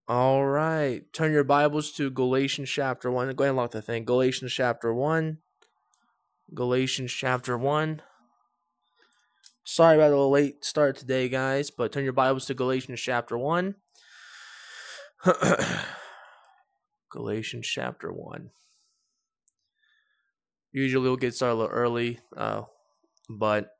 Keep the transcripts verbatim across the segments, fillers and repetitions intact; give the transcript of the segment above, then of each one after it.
All right. Turn your Bibles to Galatians chapter one. Go ahead and lock the thing. Galatians chapter one. Galatians chapter one. Sorry about the late start today, guys, but turn your Bibles to Galatians chapter one. Galatians chapter one. Usually we'll get started a little early, uh, but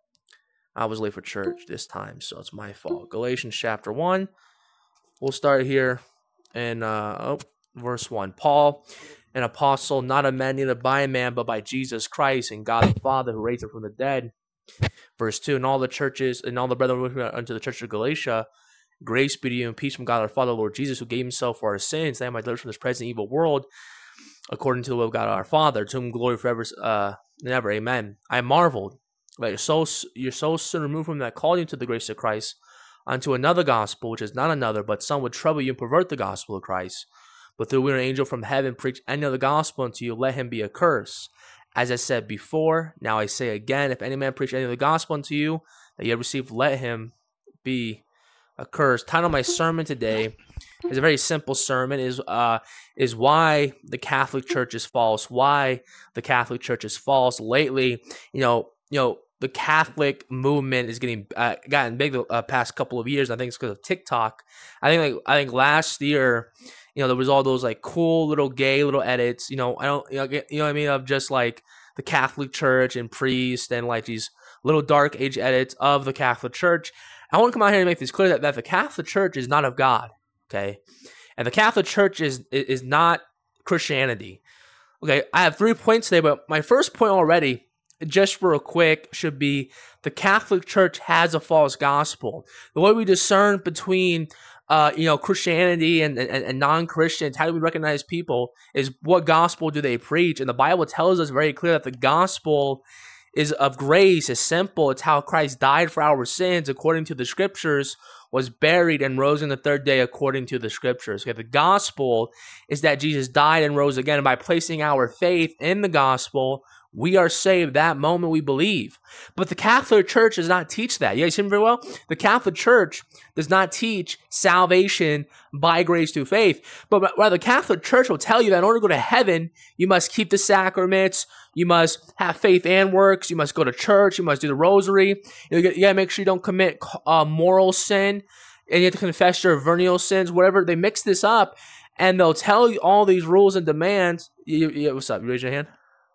I was late for church this time, so it's my fault. Galatians chapter one. We'll start here in uh, oh, verse one. Paul, an apostle, not a man neither by a man, but by Jesus Christ and God the Father who raised him from the dead. Verse two, and all the churches and all the brethren with me unto the church of Galatia, grace be to you and peace from God our Father, Lord Jesus, who gave himself for our sins, that he might deliver us from this present evil world, according to the will of God our Father, to whom glory forever uh, and ever. Amen. I marveled that your soul, your soul soon removed from that called you to the grace of Christ unto another gospel, which is not another, but some would trouble you and pervert the gospel of Christ. But through we an angel from heaven preach any other gospel unto you, let him be accursed. As I said before, now I say again, if any man preach any other gospel unto you that you have received, let him be accursed. Title of my sermon today is a very simple sermon, is uh is why the Catholic Church is false, why the Catholic Church is false. Lately, you know, you know, the Catholic movement is getting uh, gotten big the uh, past couple of years. I think it's because of TikTok. I think like I think last year, you know, there was all those like cool little gay little edits. You know, I don't, you know, you know what I mean, of just like the Catholic Church and priests and like these little dark age edits of the Catholic Church. I want to come out here and make this clear that, that the Catholic Church is not of God. Okay, and the Catholic Church is is not Christianity. Okay, I have three points today, but my first point already, just real quick, should be the Catholic Church has a false gospel. The way we discern between, uh, you know, Christianity and, and, and non-Christians, how do we recognize people, is what gospel do they preach? And the Bible tells us very clear that the gospel is of grace, is simple. It's how Christ died for our sins according to the scriptures, was buried and rose on the third day according to the scriptures. Okay, the gospel is that Jesus died and rose again, and by placing our faith in the gospel, we are saved that moment we believe. But the Catholic Church does not teach that. You guys hear me very well? The Catholic Church does not teach salvation by grace through faith. But rather, the Catholic Church will tell you that in order to go to heaven, you must keep the sacraments, you must have faith and works, you must go to church, you must do the rosary, you got to make sure you don't commit uh, moral sin, and you have to confess your venial sins, whatever. They mix this up, and they'll tell you all these rules and demands. You, you, what's up? You raise your hand?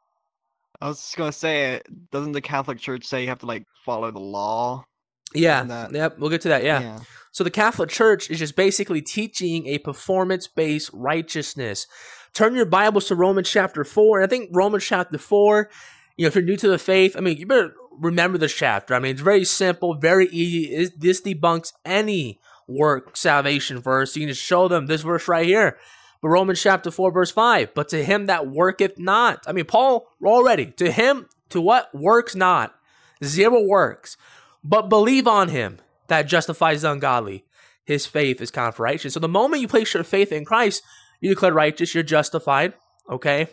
I was just gonna say, doesn't the Catholic Church say you have to like follow the law? Yeah, that... yep, we'll get to that, yeah. yeah. So the Catholic Church is just basically teaching a performance-based righteousness. Turn your Bibles to Romans chapter four, and I think Romans chapter four, you know, if you're new to the faith, I mean, you better remember this chapter. I mean, it's very simple, very easy. This debunks any work salvation verse. You can just show them this verse right here. But Romans chapter four, verse five, but to him that worketh not. I mean, Paul, already, to him, to what? Works not. Zero works. But believe on him that justifies the ungodly. His faith is counted for righteous. So the moment you place your faith in Christ, you declare righteous, you're justified. Okay?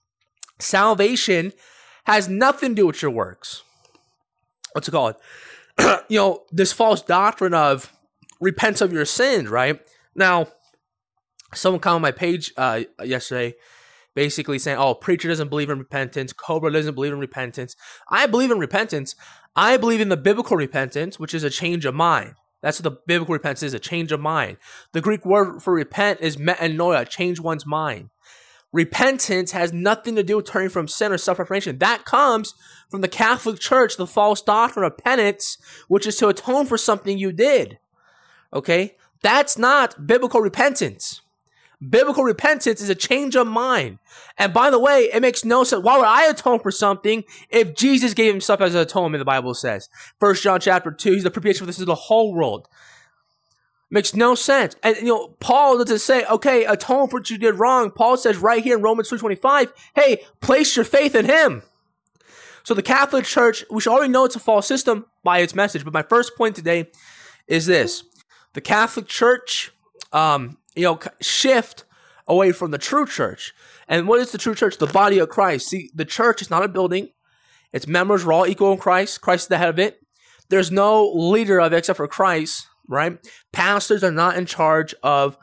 Salvation has nothing to do with your works. What's it called? you know, this false doctrine of repent of your sins, right? Now, someone commented on my page uh, yesterday basically saying, oh, preacher doesn't believe in repentance. Cobra doesn't believe in repentance. I believe in repentance. I believe in the biblical repentance, which is a change of mind. That's what the biblical repentance is, a change of mind. The Greek word for repent is metanoia, change one's mind. Repentance has nothing to do with turning from sin or self-reformation. That comes from the Catholic Church, the false doctrine of penance, which is to atone for something you did. Okay? That's not biblical repentance. Biblical repentance is a change of mind. And by the way, it makes no sense. Why would I atone for something if Jesus gave himself as an atonement, the Bible says? First John chapter two, he's the propitiation for this is the whole world. Makes no sense. And, you know, Paul doesn't say, okay, atone for what you did wrong. Paul says right here in Romans three twenty-five, hey, place your faith in him. So the Catholic Church, we should already know it's a false system by its message. But my first point today is this. The Catholic Church, um, you know, shift away from the true church. And what is the true church? The body of Christ. See, the church is not a building. Its members are all equal in Christ. Christ is the head of it. There's no leader of it except for Christ, right? Pastors are not in charge of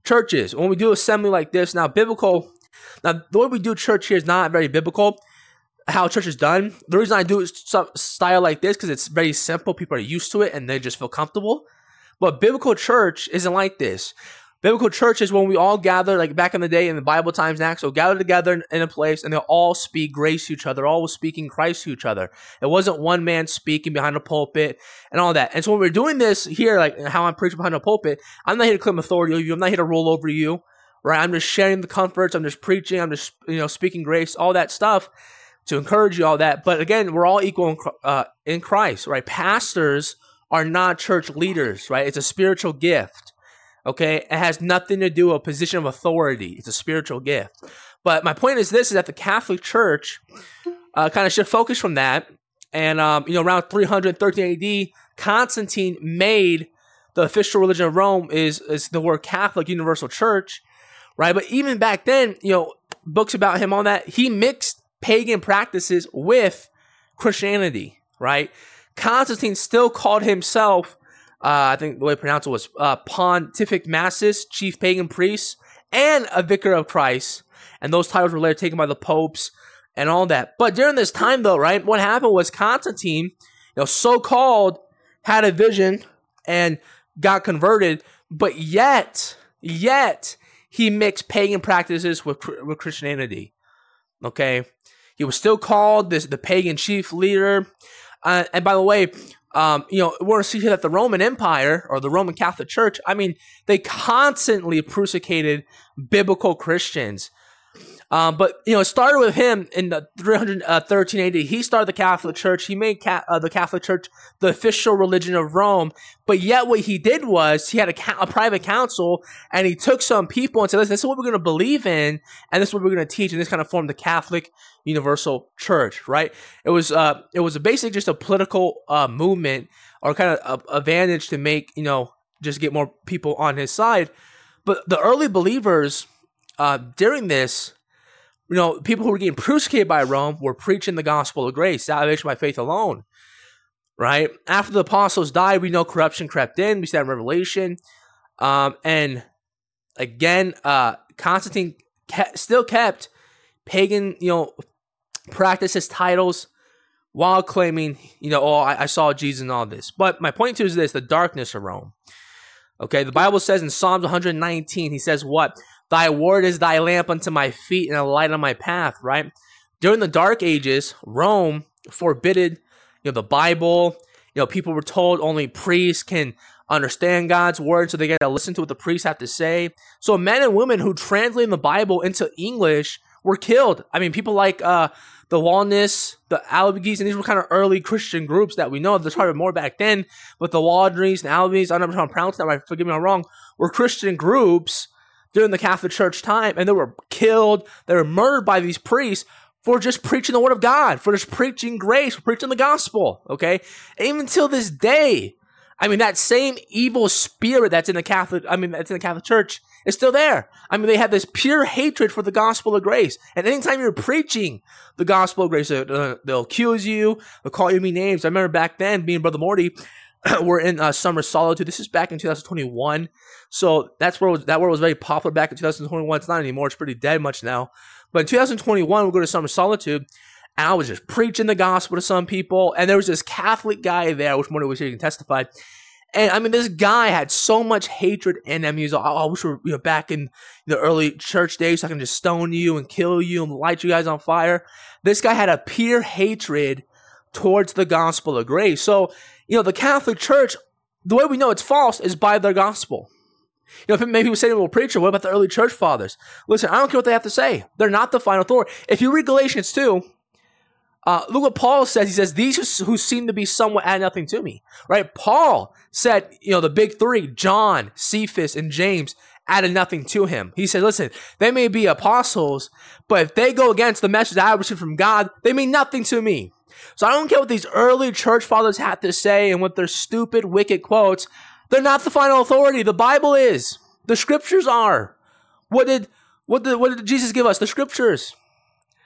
churches, when we do assembly like this, now biblical, now the way we do church here is not very biblical, how church is done. The reason I do it some style like this, because it's very simple, people are used to it, and they just feel comfortable. But biblical church isn't like this. Biblical church is when we all gather, like back in the day in the Bible times and Acts, so gather together in a place and they'll all speak grace to each other, all speaking Christ to each other. It wasn't one man speaking behind a pulpit and all that. And so when we're doing this here, like how I'm preaching behind a pulpit, I'm not here to claim authority over you. I'm not here to roll over you, right? I'm just sharing the comforts. I'm just preaching. I'm just, you know, speaking grace, all that stuff to encourage you, all that. But again, we're all equal in, uh, in Christ, right? Pastors are not church leaders, right? It's a spiritual gift. Okay, it has nothing to do with a position of authority. It's a spiritual gift. But my point is this, is that the Catholic Church uh, kind of should focus from that. And, um, you know, around three hundred thirteen A D, Constantine made the official religion of Rome is, is the word Catholic, Universal Church, right? But even back then, you know, books about him on that, he mixed pagan practices with Christianity, right? Constantine still called himself Uh, I think the way to pronounce it was uh, Pontific Massus, chief pagan priest, and a vicar of Christ. And those titles were later taken by the popes and all that. But during this time, though, right, what happened was Constantine, you know, so-called, had a vision and got converted, but yet, yet, he mixed pagan practices with, with Christianity. Okay? He was still called this the pagan chief leader. Uh, and by the way, Um, you know, we're going to see here that the Roman Empire, or the Roman Catholic Church, I mean, they constantly persecuted biblical Christians. Um, but, you know, it started with him in the three hundred thirteen A D. He started the Catholic Church. He made ca- uh, the Catholic Church the official religion of Rome. But yet what he did was he had a, ca- a private council, and he took some people and said, listen, this is what we're going to believe in, and this is what we're going to teach, and this kind of formed the Catholic Universal Church, right? It was uh, it was basically just a political uh, movement, or kind of a, advantage to make, you know, just get more people on his side. But the early believers uh, during this, you know, people who were getting persecuted by Rome were preaching the gospel of grace, salvation by faith alone, right? After the apostles died, we know corruption crept in. We see that in Revelation. Um, and again, uh, Constantine kept, still kept pagan, you know, practices, titles, while claiming, you know, oh, I, I saw Jesus and all this. But my point too is this, the darkness of Rome. Okay, the Bible says in Psalms one hundred nineteen, he says what? Thy word is thy lamp unto my feet and a light on my path, right? During the Dark Ages, Rome forbidded, you know, the Bible. You know, people were told only priests can understand God's word, so they got to listen to what the priests have to say. So men and women who translated the Bible into English were killed. I mean, people like uh, the Waldenses, the Albiges, and these were kind of early Christian groups that we know. There's probably more back then, but the Waldries and Albiges, I don't know how to pronounce that, right? Forgive me if I'm wrong, were Christian groups during the Catholic Church time, and they were killed, they were murdered by these priests for just preaching the word of God, for just preaching grace, for preaching the gospel, okay? And even until this day, I mean, that same evil spirit that's in the Catholic, I mean, that's in the Catholic Church is still there. I mean, they have this pure hatred for the gospel of grace. And anytime you're preaching the gospel of grace, they'll, they'll accuse you, they'll call you mean names. I remember back then, me and Brother Morty were in uh, Summer Solitude. This is back in two thousand twenty-one. So that's where it was, that word was very popular back in two thousand twenty-one. It's not anymore. It's pretty dead much now. But in two thousand twenty-one, we go to Summer Solitude, and I was just preaching the gospel to some people. And there was this Catholic guy there, which Morty was here, you can testify. And I mean, this guy had so much hatred in him. He was like, oh, I wish we were, you know, back in the early church days so I can just stone you and kill you and light you guys on fire. This guy had a pure hatred towards the gospel of grace. So, you know, the Catholic Church, the way we know it's false is by their gospel. You know, maybe people say to a preacher, what about the early church fathers? Listen, I don't care what they have to say. They're not the final authority. If you read Galatians two, Uh, look what Paul says. He says, these who seem to be somewhat add nothing to me, right? Paul said, you know, the big three, John, Cephas, and James, added nothing to him. He said, listen, they may be apostles, but if they go against the message I received from God, they mean nothing to me. So I don't care what these early church fathers had to say and what their stupid, wicked quotes. They're not the final authority. The Bible is. The scriptures are. What did, what did, what did Jesus give us? The scriptures.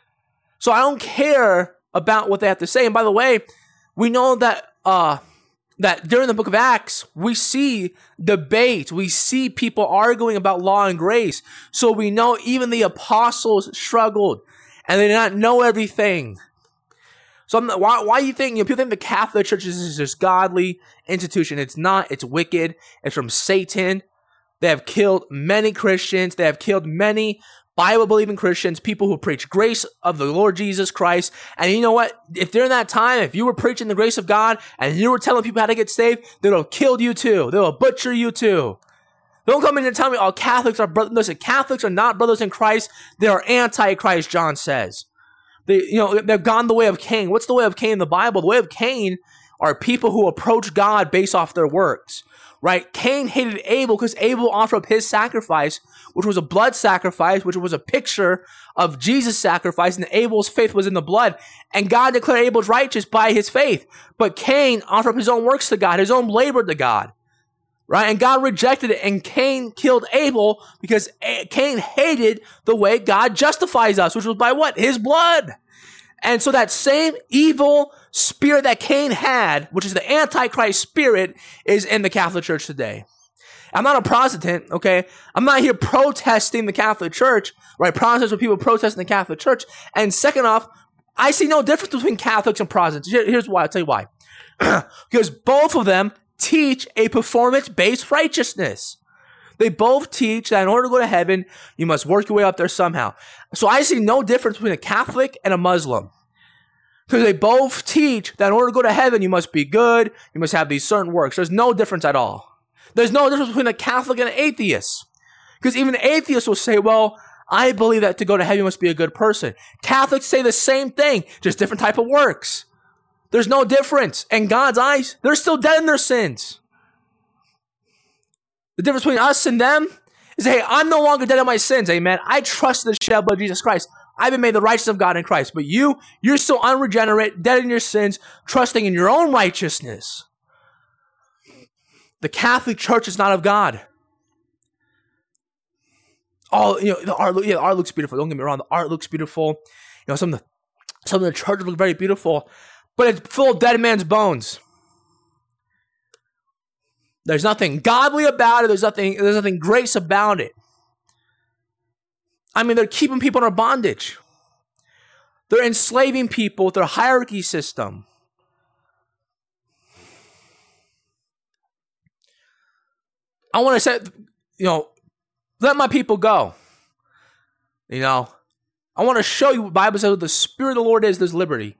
So I don't care about what they have to say. And by the way, we know that uh, that during the book of Acts, we see debate. We see people arguing about law and grace. So we know even the apostles struggled and they did not know everything. So I'm not, why, why do you think, you know, people think the Catholic Church is this godly institution. It's not. It's wicked. It's from Satan. They have killed many Christians. They have killed many Bible-believing Christians, people who preach grace of the Lord Jesus Christ. And you know what? If during that time, if you were preaching the grace of God and you were telling people how to get saved, they would have killed you too. They will butcher you too. Don't come in and tell me, oh, Catholics are brothers. Listen, Catholics are not brothers in Christ. They are anti-Christ, John says. They, you know, they've gone the way of Cain. What's the way of Cain in the Bible? The way of Cain are people who approach God based off their works. Right? Cain hated Abel because Abel offered up his sacrifice, which was a blood sacrifice, which was a picture of Jesus' sacrifice, and Abel's faith was in the blood. And God declared Abel's righteous by his faith. But Cain offered up his own works to God, his own labor to God. Right? And God rejected it, and Cain killed Abel because Cain hated the way God justifies us, which was by what? His blood. And so that same evil spirit that Cain had, which is the Antichrist spirit, is in the Catholic Church today. I'm not a Protestant, okay? I'm not here protesting the Catholic Church, right? Protestants are people protesting the Catholic Church. And second off, I see no difference between Catholics and Protestants. Here, here's why. I'll tell you why. Because both of them teach a performance-based righteousness. They both teach that in order to go to heaven, you must work your way up there somehow. So I see no difference between a Catholic and a Muslim. Because they both teach that in order to go to heaven, you must be good, you must have these certain works. There's no difference at all. There's no difference between a Catholic and an atheist. Because even atheists will say, well, I believe that to go to heaven, you must be a good person. Catholics say the same thing, just different type of works. There's no difference. In God's eyes, they're still dead in their sins. The difference between us and them is, hey, I'm no longer dead in my sins, amen. I trust the shed blood of Jesus Christ. I've been made the righteousness of God in Christ. But you, you're still unregenerate, dead in your sins, trusting in your own righteousness. The Catholic Church is not of God. All, you know, the art, yeah, the art looks beautiful. Don't get me wrong, the art looks beautiful. You know, some of the, some of the churches look very beautiful, but it's full of dead man's bones. There's nothing godly about it. There's nothing, there's nothing grace about it. I mean, they're keeping people in bondage. They're enslaving people with their hierarchy system. I want to say, you know, let my people go. You know, I want to show you what the Bible says, the Spirit of the Lord is, there's liberty.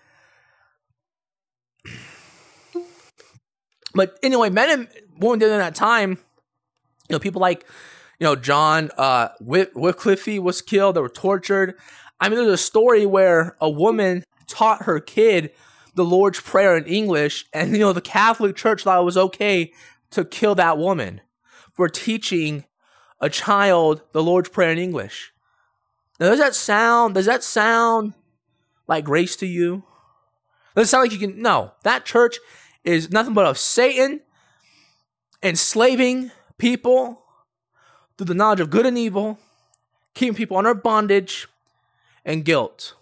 But anyway, men and women did in that time, you know, people like, you know, John uh, Whit- Wycliffe was killed. They were tortured. I mean, there's a story where a woman taught her kid the Lord's Prayer in English, and, you know, the Catholic Church thought it was okay to kill that woman for teaching a child the Lord's Prayer in English. Now, does that sound, does that sound like grace to you? Does it sound like you can, no, that church is nothing but of Satan enslaving people through the knowledge of good and evil, keeping people under bondage and guilt.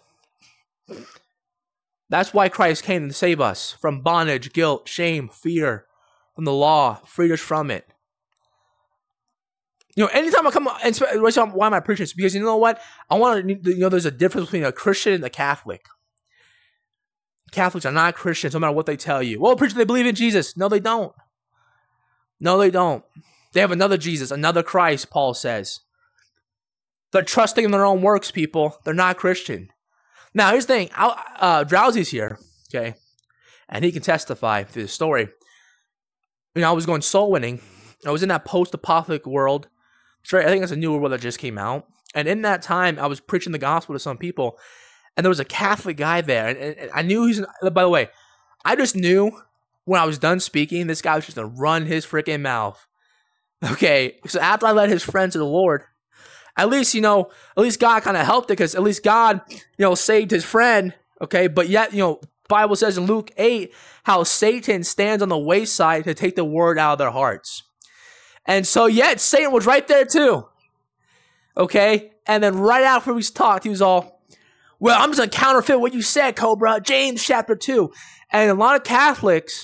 That's why Christ came to save us from bondage, guilt, shame, fear, from the law, freed us from it. You know, anytime I come, and why am I preaching this? Because you know what? I want to, you know, there's a difference between a Christian and a Catholic. Catholics are not Christians, no matter what they tell you. Well, preacher, they believe in Jesus. No, they don't. No, they don't. They have another Jesus, another Christ, Paul says. They're trusting in their own works, people. They're not Christian. Now, here's the thing. Uh, Drowsy's here, okay? And he can testify to the story. You know, I was going soul winning. I was in that post-apocalyptic world. I think it's a newer world that just came out. And in that time, I was preaching the gospel to some people. And there was a Catholic guy there. And, and I knew he's, by the way, I just knew when I was done speaking, this guy was just going to run his freaking mouth. Okay, so after I led his friend to the Lord, at least, you know, at least God kind of helped it, because at least God, you know, saved his friend, okay? But yet, you know, Bible says in Luke eight, how Satan stands on the wayside to take the word out of their hearts. And so, yet, Satan was right there too, okay? And then right after we talked, he was all, well, I'm just going to counterfeit what you said, Cobra, James chapter two. And a lot of Catholics,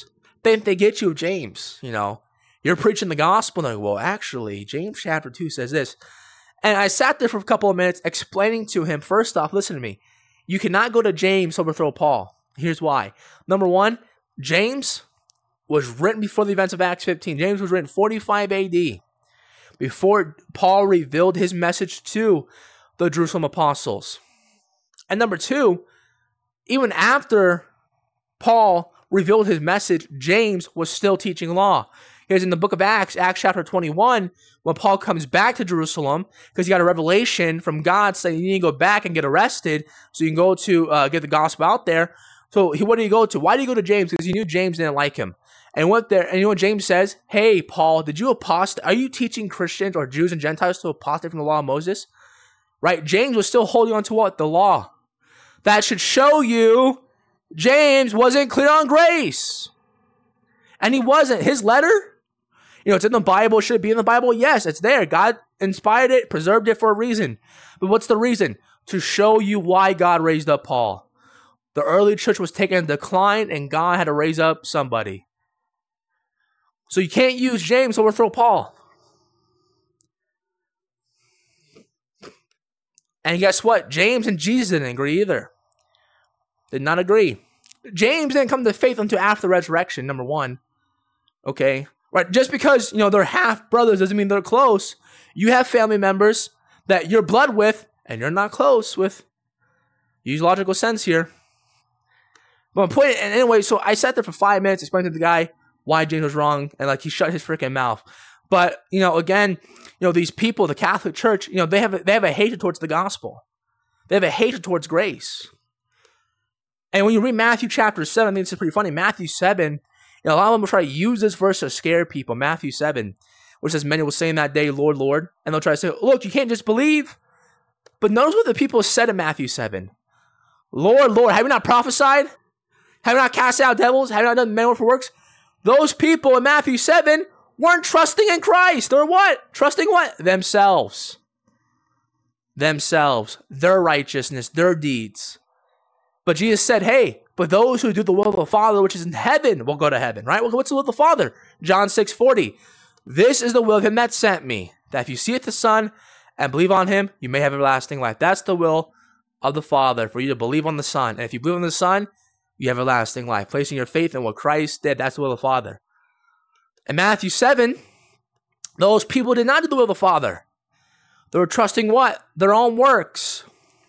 think they get you, James. You know, you're preaching the gospel. And they're like, well, actually, James chapter two says this. And I sat there for a couple of minutes explaining to him, first off, listen to me. You cannot go to James to overthrow Paul. Here's why. Number one, James was written before the events of Acts fifteen. James was written forty-five A D, before Paul revealed his message to the Jerusalem apostles. And number two, even after Paul revealed his message, James was still teaching law. Here's in the book of Acts, Acts chapter twenty-one, when Paul comes back to Jerusalem, because he got a revelation from God saying you need to go back and get arrested so you can go to uh, get the gospel out there. So he, what did he go to? Why did he go to James? Because he knew James didn't like him. And he went there, and you know what James says? Hey, Paul, did you apostate? Are you teaching Christians or Jews and Gentiles to apostate from the law of Moses? Right? James was still holding on to what? The law. That should show you James wasn't clear on grace. And he wasn't. His letter, you know, it's in the Bible. Should it be in the Bible? Yes, it's there. God inspired it, preserved it for a reason. But what's the reason? To show you why God raised up Paul. The early church was taking a decline, and God had to raise up somebody. So you can't use James to overthrow Paul. And guess what? James and Jesus didn't agree either. Did not agree. James didn't come to faith until after the resurrection, number one. Okay? Right? Just because, you know, they're half brothers doesn't mean they're close. You have family members that you're blood with, and you're not close with. Use logical sense here. But my point, and anyway, so I sat there for five minutes explaining to the guy why James was wrong, and like he shut his freaking mouth. But, you know, again, you know, these people, the Catholic Church, you know, they have a, they have a hatred towards the gospel. They have a hatred towards grace. And when you read Matthew chapter seven, I think this is pretty funny. Matthew seven, you know, a lot of them will try to use this verse to scare people. Matthew seven, which says, many will say in that day, Lord, Lord. And they'll try to say, look, you can't just believe. But notice what the people said in Matthew seven. Lord, Lord, have you not prophesied? Have you not cast out devils? Have you not done many wonderful works? Those people in Matthew seven weren't trusting in Christ. Or what? Trusting what? Themselves. Themselves. Their righteousness. Their deeds. But Jesus said, hey, but those who do the will of the Father, which is in heaven, will go to heaven. Right? What's the will of the Father? John six forty. This is the will of him that sent me, that if you see it the Son and believe on him, you may have everlasting life. That's the will of the Father, for you to believe on the Son. And if you believe on the Son, you have everlasting life. Placing your faith in what Christ did, that's the will of the Father. In Matthew seven, those people did not do the will of the Father. They were trusting what? Their own works.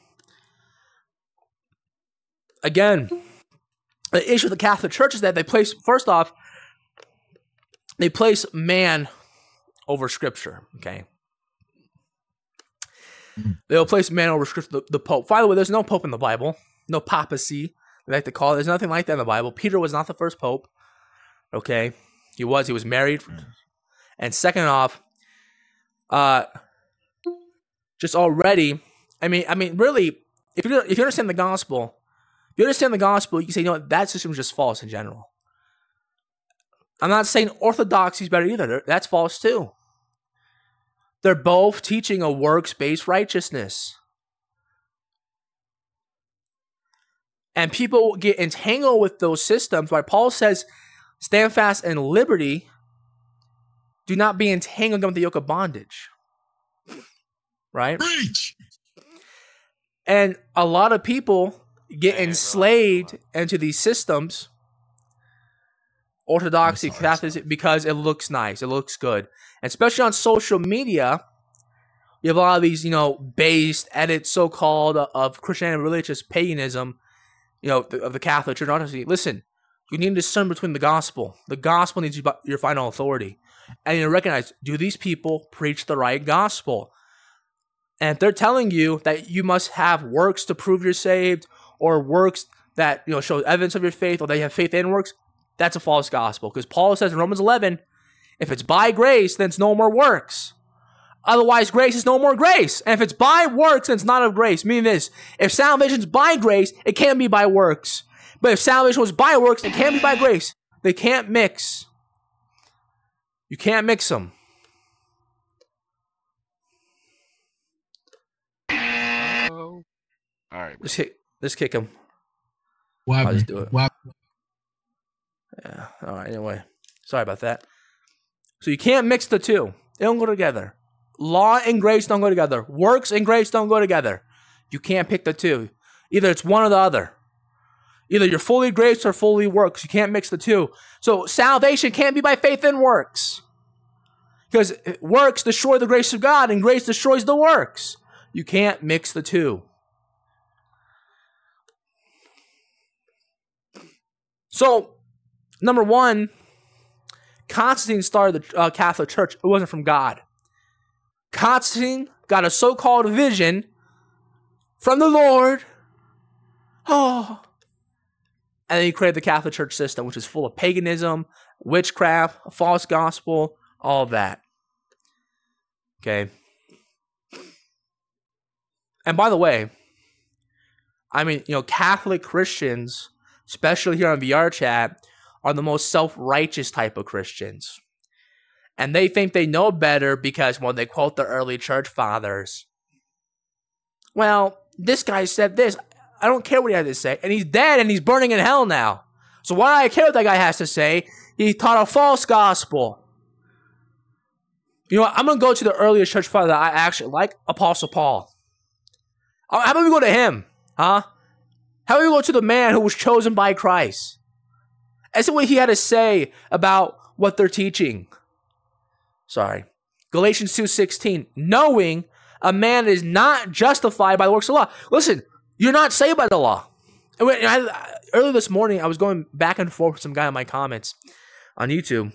Again, the issue of the Catholic Church is that they place, first off, they place man over Scripture, okay? They'll place man over Scripture, the, the Pope. By the way, there's no Pope in the Bible. No papacy, they like to call it. There's nothing like that in the Bible. Peter was not the first Pope, okay? He was. He was married. And second off, uh, just already, I mean, I mean, really, if you if you understand the gospel, if you understand the gospel, you can say, you know what, that system is just false in general. I'm not saying orthodoxy is better either. That's false too. They're both teaching a works-based righteousness. And people get entangled with those systems. Why Paul says, stand fast in liberty. Do not be entangled with the yoke of bondage. Right? Preach. And a lot of people get Man, enslaved bro. into these systems, Orthodoxy, Catholicism, because it looks nice, it looks good. And especially on social media, you have a lot of these, you know, based edits, so-called, of Christianity, religious paganism, you know, of the Catholic Church. Honestly, listen, you need to discern between the gospel. The gospel needs your final authority. And you recognize, do these people preach the right gospel? And if they're telling you that you must have works to prove you're saved, or works that, you know, show evidence of your faith, or that you have faith in works, that's a false gospel. Because Paul says in Romans eleven, if it's by grace, then it's no more works. Otherwise, grace is no more grace. And if it's by works, then it's not of grace. Meaning this, if salvation is by grace, it can't be by works. But if salvation was by works, it can't be by grace. They can't mix. You can't mix them. Oh. All right. Let's kick, let's kick him. What I'll just do it. What Yeah. All right. Anyway, sorry about that. So you can't mix the two. They don't go together. Law and grace don't go together. Works and grace don't go together. You can't pick the two. Either it's one or the other. Either you're fully grace or fully works. You can't mix the two. So salvation can't be by faith and works. Because works destroy the grace of God and grace destroys the works. You can't mix the two. So, number one, Constantine started the uh, Catholic Church. It wasn't from God. Constantine got a so-called vision from the Lord. Oh. And then he created the Catholic Church system, which is full of paganism, witchcraft, a false gospel, all of that. Okay. And by the way, I mean, you know, Catholic Christians, especially here on V R Chat, are the most self-righteous type of Christians. And they think they know better because when they quote the early church fathers, well, this guy said this. I don't care what he had to say. And he's dead and he's burning in hell now. So why do I care what that guy has to say? He taught a false gospel. You know what? I'm going to go to the earliest church father that I actually like, Apostle Paul. How about we go to him? Huh? How about we go to the man who was chosen by Christ? And see what he had to say about what they're teaching. Sorry. Galatians two sixteen. Knowing a man is not justified by the works of the law. Listen, you're not saved by the law. Earlier this morning, I was going back and forth with some guy in my comments on YouTube.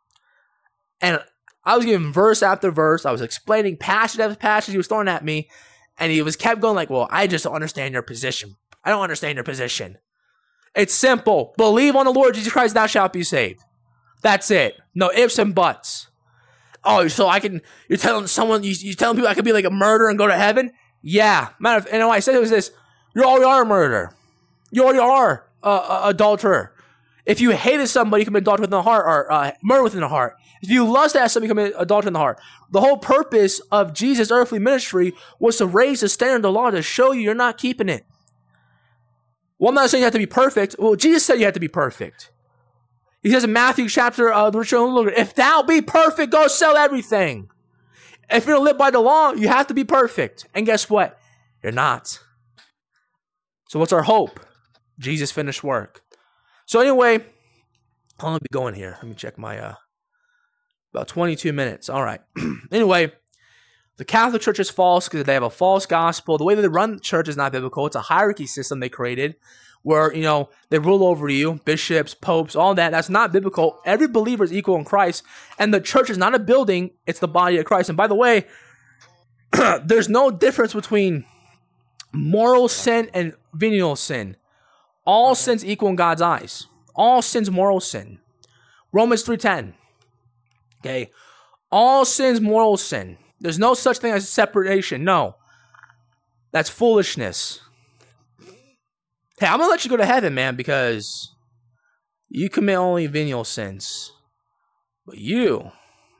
And I was giving verse after verse. I was explaining passage after passage he was throwing at me. And he was kept going like, well, I just don't understand your position. I don't understand your position. It's simple. Believe on the Lord Jesus Christ, thou shalt be saved. That's it. No ifs and buts. Oh, so I can, you're telling someone, you, you're telling people I could be like a murderer and go to heaven? Yeah. Matter of, and what I said was this, you already are a murderer. You already are a, a adulterer. If you hated somebody, you commit adultery within the heart, or uh, murder within the heart. If you lust at somebody, you commit adultery in the heart. The whole purpose of Jesus' earthly ministry was to raise the standard of the law to show you you're not keeping it. Well, I'm not saying you have to be perfect. Well, Jesus said you have to be perfect. He says in Matthew chapter, uh, the rich young ruler, if thou be perfect, go sell everything. If you're going to live by the law, you have to be perfect. And guess what? You're not. So what's our hope? Jesus' finished work. So anyway, how long have we going here? Let me check my, uh, about twenty-two minutes. All right. Anyway, the Catholic Church is false because they have a false gospel. The way that they run the church is not biblical. It's a hierarchy system they created where, you know, they rule over you, bishops, popes, all that. That's not biblical. Every believer is equal in Christ. And the church is not a building. It's the body of Christ. And by the way, there's no difference between moral sin and venial sin. All sin's equal in God's eyes. All sin's moral sin. Romans three ten. Okay. All sin's moral sin. There's no such thing as separation. No. That's foolishness. Hey, I'm going to let you go to heaven, man, because you commit only venial sins. But you,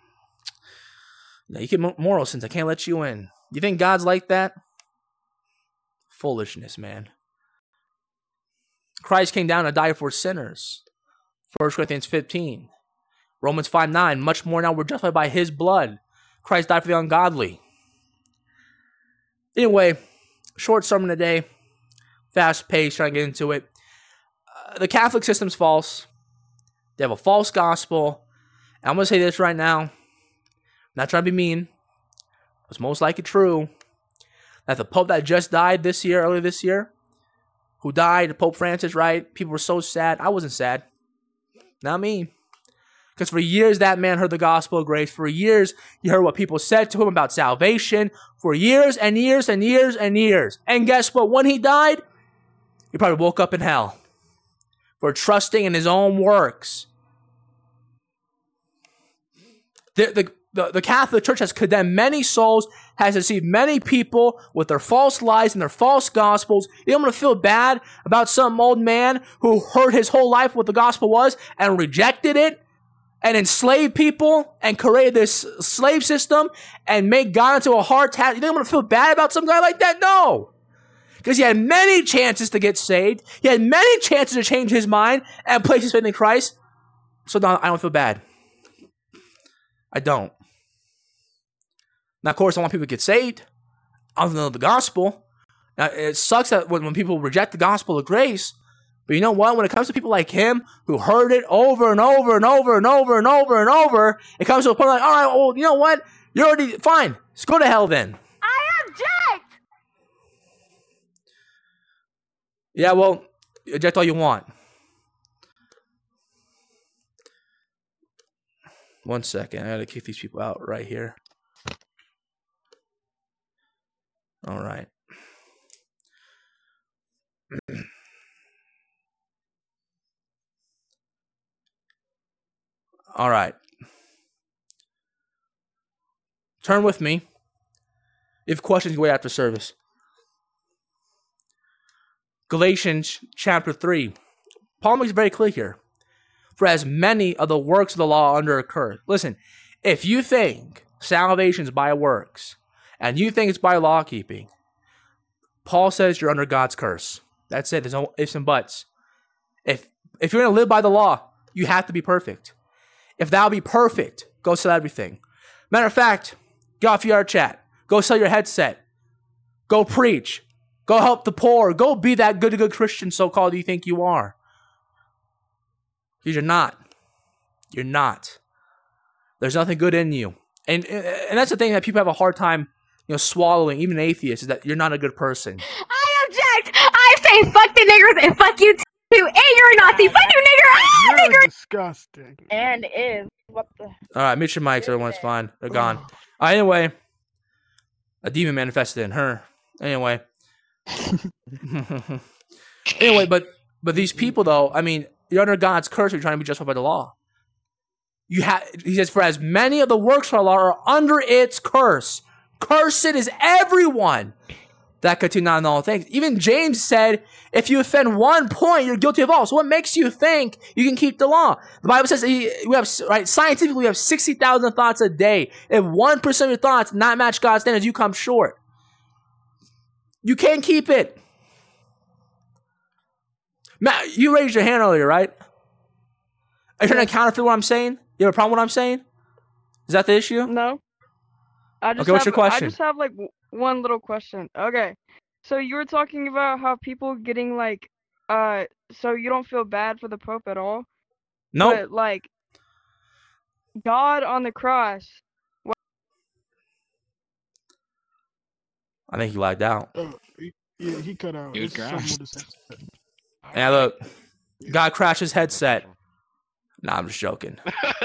you commit moral sins. I can't let you in. You think God's like that? Foolishness, man. Christ came down to die for sinners. First Corinthians fifteen. Romans five nine. Much more now we're justified by his blood. Christ died for the ungodly. Anyway, short sermon today. Fast pace, trying to get into it. Uh, the Catholic system's false. They have a false gospel. And I'm going to say this right now. I'm not trying to be mean. It's most likely true. That the Pope that just died this year, earlier this year, who died, Pope Francis, right? People were so sad. I wasn't sad. Not me. Because for years, that man heard the gospel of grace. For years, he heard what people said to him about salvation. For years and years and years and years. And guess what? When he died, he probably woke up in hell for trusting in his own works. The, the, the, the Catholic Church has condemned many souls, has deceived many people with their false lies and their false gospels. You don't want to feel bad about some old man who heard his whole life what the gospel was and rejected it and enslaved people and created this slave system and made God into a hard task. You don't want to feel bad about some guy like that? No. Because he had many chances to get saved. He had many chances to change his mind and place his faith in Christ. So now I don't feel bad. I don't. Now, of course, I want people to get saved. I don't know the gospel. Now, it sucks that when, when people reject the gospel of grace, but you know what? When it comes to people like him who heard it over and over and over and over and over and over, it comes to a point like, all right, well, you know what? You're already fine. Let's go to hell then. I object! Yeah, well, eject all you want. One second. I gotta kick these people out right here. All right. All right. Turn with me. If questions, go after service. Galatians chapter three. Paul makes it very clear here. For as many of the works of the law are under a curse. Listen, if you think salvation is by works, and you think it's by law keeping, Paul says you're under God's curse. That's it. There's no ifs and buts. If if you're going to live by the law, you have to be perfect. If thou be perfect, go sell everything. Matter of fact, get off your chat. Go sell your headset. Go preach. Go help the poor. Go be that good, good Christian so-called you think you are. Because you're not. You're not. There's nothing good in you. And, and that's the thing that people have a hard time, you know, swallowing, even atheists, is that you're not a good person. I object! I say fuck the niggers and fuck you too! And you're a Nazi! Fuck you, nigger! Ah, You're nigger! disgusting. And is. What the? All right, mute your mics. Everyone's fine. They're gone. All right, anyway, a demon manifested in her. Anyway. anyway, but but these people, though, I mean, you're under God's curse. You're trying to be justified by the law. You have. He says, for as many of the works of the law are under its curse. Cursed is everyone that continue not in all things. Even James said, if you offend one point, you're guilty of all. So what makes you think you can keep the law? The Bible says we have, right, scientifically, we have sixty thousand thoughts a day. If one percent of your thoughts not match God's standards, you come short. You can't keep it. Matt, you raised your hand earlier, right? Are you trying to counterfeit what I'm saying? You have a problem with what I'm saying? Is that the issue? No. I just Okay, what's have, your question? I just have like w- one little question. Okay. So you were talking about how people getting like, uh, so you don't feel bad for the Pope at all? No. But like, God on the cross. I think he lagged out. Oh, he, yeah, he cut out. He was It's something crashed. with his headset. Yeah, look. God crashed his headset. Nah, I'm just joking.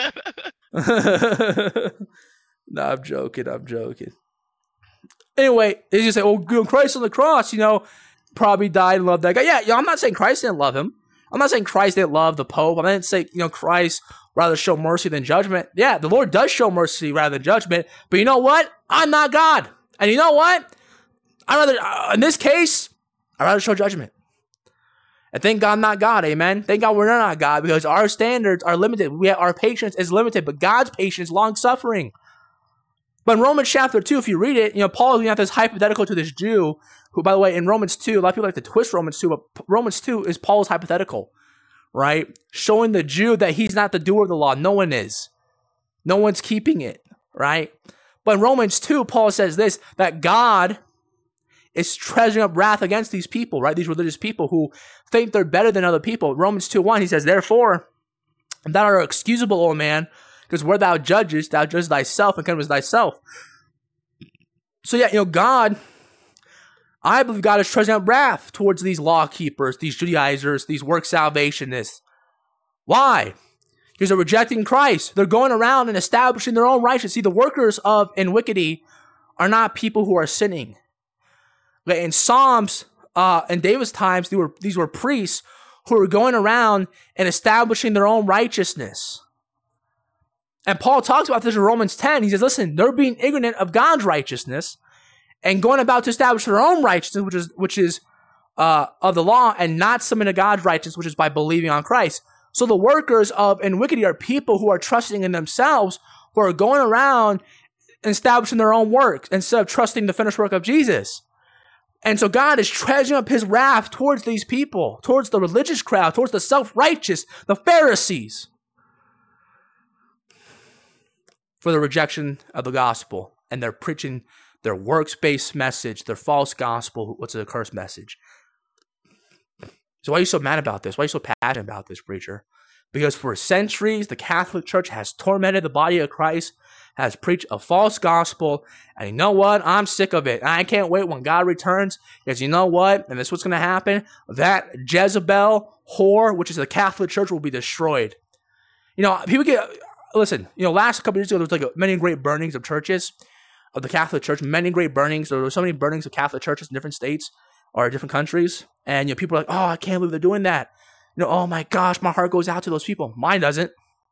Nah, I'm joking. I'm joking. Anyway, they just say, oh, Christ on the cross, you know, probably died and loved that guy. Yeah, you know, I'm not saying Christ didn't love him. I'm not saying Christ didn't love the Pope. I'm not saying, you know, Christ rather show mercy than judgment. Yeah, the Lord does show mercy rather than judgment. But you know what? I'm not God. And you know what? I rather, uh, in this case, I'd rather show judgment. And thank God I'm not God, amen? Thank God we're not God, because our standards are limited. We have, our patience is limited, but God's patience is long-suffering. But in Romans chapter two, if you read it, you know, Paul is giving out this hypothetical to this Jew, who, by the way, in Romans two, a lot of people like to twist Romans two, but Romans two is Paul's hypothetical, right? Showing the Jew that he's not the doer of the law. No one is. No one's keeping it, right? But in Romans two, Paul says this, that God is treasuring up wrath against these people, right? These religious people who think they're better than other people. Romans two one, he says, therefore, thou art excusable, O man, because where thou judgest, thou judgest thyself and condemnest thyself. So yeah, you know, God, I believe God is treasuring up wrath towards these law keepers, these Judaizers, these work salvationists. Why? Because they're rejecting Christ. They're going around and establishing their own righteousness. See, the workers of iniquity are not people who are sinning. Okay, in Psalms, uh, in David's times, these were, these were priests who were going around and establishing their own righteousness. And Paul talks about this in Romans ten. He says, listen, they're being ignorant of God's righteousness and going about to establish their own righteousness, which is which is uh, of the law, and not submitting to God's righteousness, which is by believing on Christ. So the workers of iniquity are people who are trusting in themselves, who are going around and establishing their own works instead of trusting the finished work of Jesus. And so God is treasuring up his wrath towards these people, towards the religious crowd, towards the self-righteous, the Pharisees. for the rejection of the gospel, and they're preaching their works-based message, their false gospel, what's a cursed message. So why are you so mad about this? Why are you so passionate about this, preacher? Because for centuries, the Catholic Church has tormented the body of Christ, has preached a false gospel, and you know what? I'm sick of it. And I can't wait when God returns, because you know what? And this is what's going to happen. That Jezebel whore, which is the Catholic Church, will be destroyed. You know, people get, listen, you know, last couple years ago, there was like many great burnings of churches, of the Catholic Church, many great burnings. There were so many burnings of Catholic churches in different states or different countries. And, you know, people are like, oh, I can't believe they're doing that. You know, oh my gosh, my heart goes out to those people. Mine doesn't.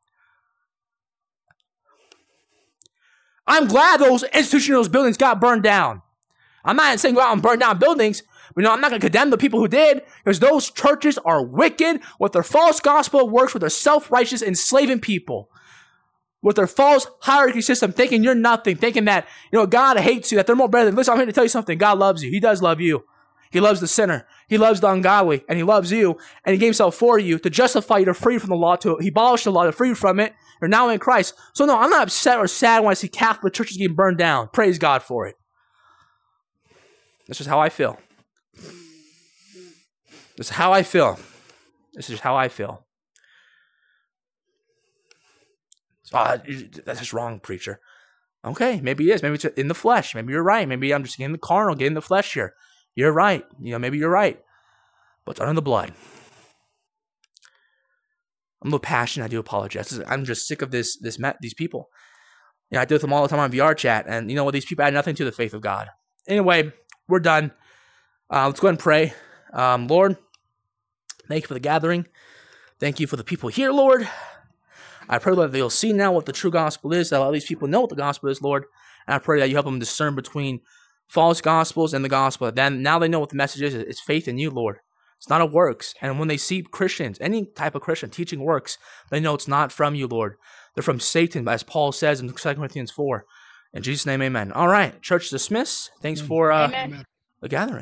I'm glad those institutions, those buildings got burned down. I'm not saying go out and burn down buildings. But, you know, I'm not going to condemn the people who did, because those churches are wicked with their false gospel works, with their self-righteous enslaving people, with their false hierarchy system, thinking you're nothing, thinking that, you know, God hates you, that they're more better than, listen, I'm here to tell you something. God loves you. He does love you. He loves the sinner. He loves the ungodly, and he loves you, and he gave himself for you to justify you, to free you from the law, to he abolished the law, to free you from it. You're now in Christ. So no, I'm not upset or sad when I see Catholic churches getting burned down. Praise God for it. This is how I feel. This is how I feel. This is how I feel. Oh, that's just wrong, preacher. Okay, maybe it is. Maybe it's in the flesh. Maybe you're right. Maybe I'm just getting the carnal, getting the flesh here. You're right. You know, maybe you're right. But it's under the blood. I'm a little passionate. I do apologize. I'm just sick of this, this, these people. You know, I deal with them all the time on V R chat, and you know what? These people add nothing to the faith of God. Anyway, we're done. Uh, let's go ahead and pray. Um, Lord, thank you for the gathering. Thank you for the people here, Lord. I pray that they'll see now what the true gospel is, that a lot of these people know what the gospel is, Lord. And I pray that you help them discern between false gospels and the gospel. Then now they know what the message is. It's faith in you, Lord. It's not of works. And when they see Christians, any type of Christian teaching works, they know it's not from you, Lord. They're from Satan, as Paul says in Second Corinthians four. In Jesus' name, amen. All right, church dismissed. Thanks for uh, Amen. the gathering.